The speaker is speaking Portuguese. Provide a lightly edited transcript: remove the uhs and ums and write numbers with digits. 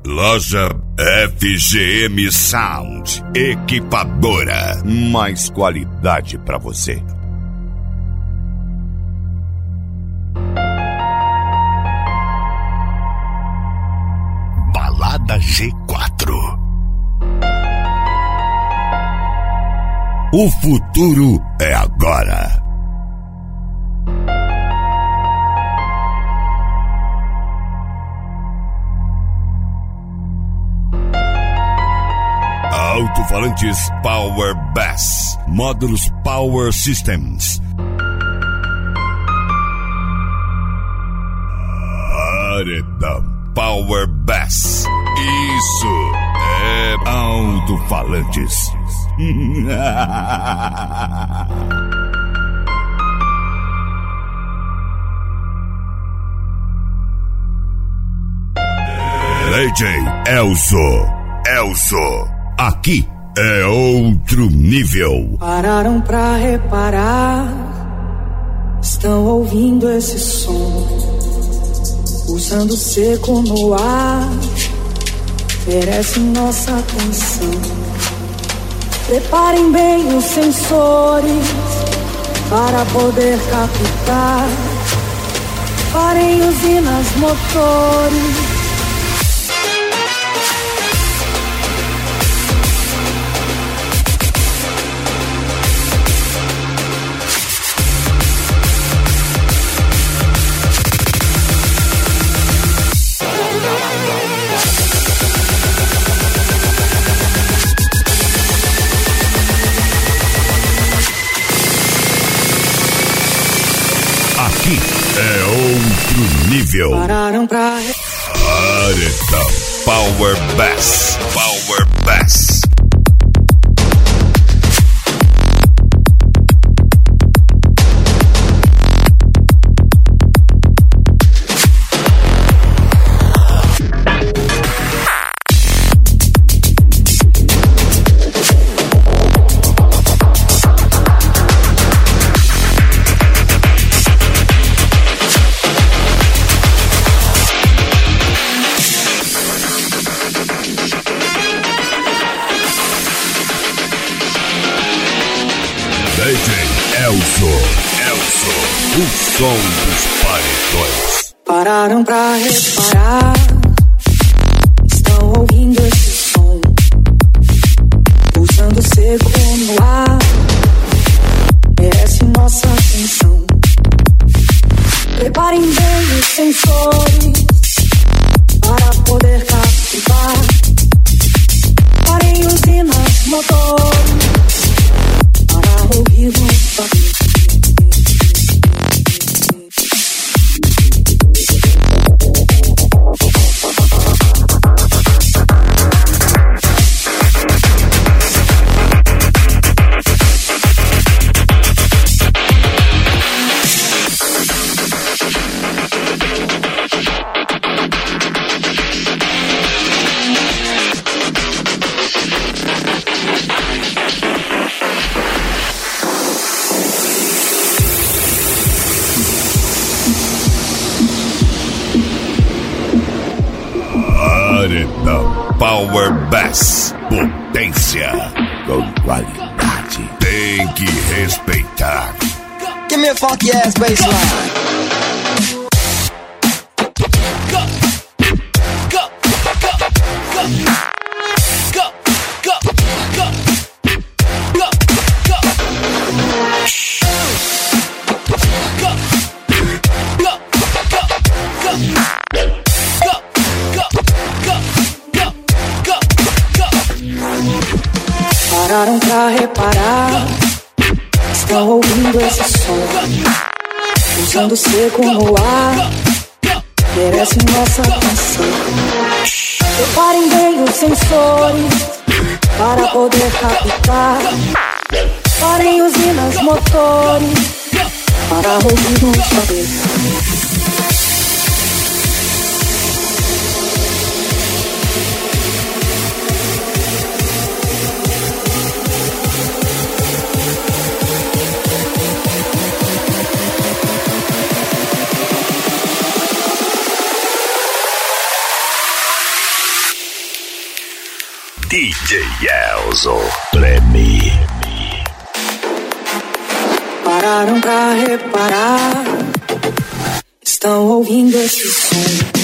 Loja FGM Sound, equipadora, mais qualidade pra você. Balada G4. O futuro é agora. Alto-falantes Power Bass, módulos Power Systems. Paredão Power Bass. Isso é alto-falantes. DJ Elso. Aqui é outro nível. Pararam pra reparar, estão ouvindo esse som, pulsando seco no ar, merece nossa atenção. Preparem bem os sensores para poder captar. Parem usinas, motores. Aqui é outro nível. Pararam pra... Paredão Power Bass. Power Bass. Elso, o som dos paredões. Pararam pra reparar, estão ouvindo esse som, pulsando seco no ar, merece nossa atenção. Preparem bem os sensores para poder captar. Parem usinas, motores para ouvir o barulho. Paredão Power Bass. Potência com qualidade. Tem que respeitar. Give me a funky ass bassline. Pararam pra reparar, estão ouvindo esse som, pulsando seco no ar, merece nossa atenção. Preparem bem os sensores para poder captar. Parem usinas, motores para ouvir o saber. DJ Elzo Treme. Pararam pra reparar, estão ouvindo esse som.